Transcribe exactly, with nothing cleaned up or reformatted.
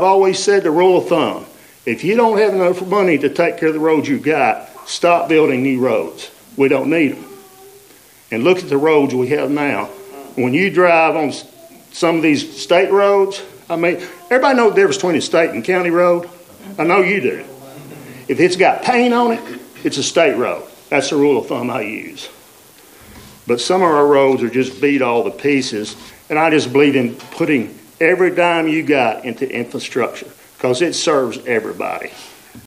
I've always said the rule of thumb, if you don't have enough money to take care of the roads you got, stop building new roads. We don't need them. And look at the roads we have now. When you drive on some of these state roads, I mean, everybody knows the difference between a state and county road? I know you do. If it's got paint on it, it's a state road. That's the rule of thumb I use. But some of our roads are just beat all to pieces, and I just believe in putting every dime you got into infrastructure because it serves everybody.